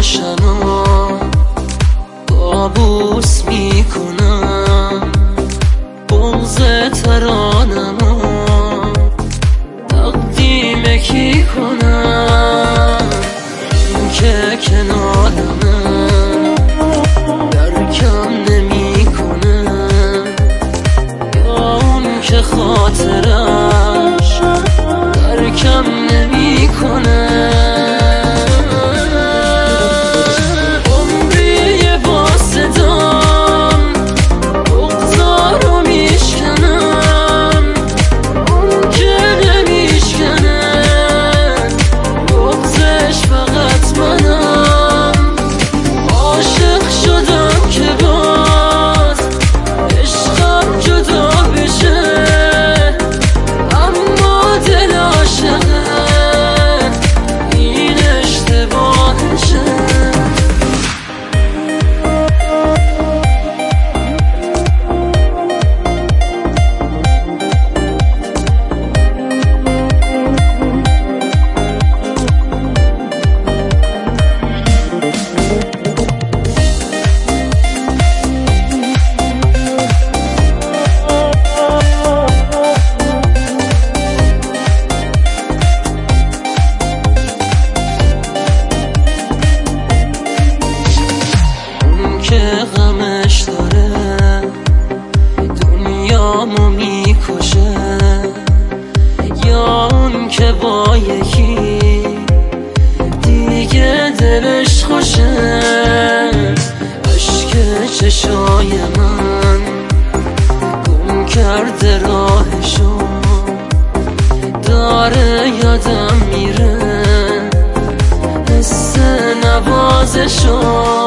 باشنو کابوس میکنم، بغض ترانمو تقدیم کی کنم؟ این که کنارمه درکم نمیکنه، یا اون که خاطرش درکم نمیکنه. غمش داره دنیامو میکشه، یا اون که با یکی دیگه دلش خوشه. اشک چشای من گم کرده راهشو، داره یادم میره حس نوازشو.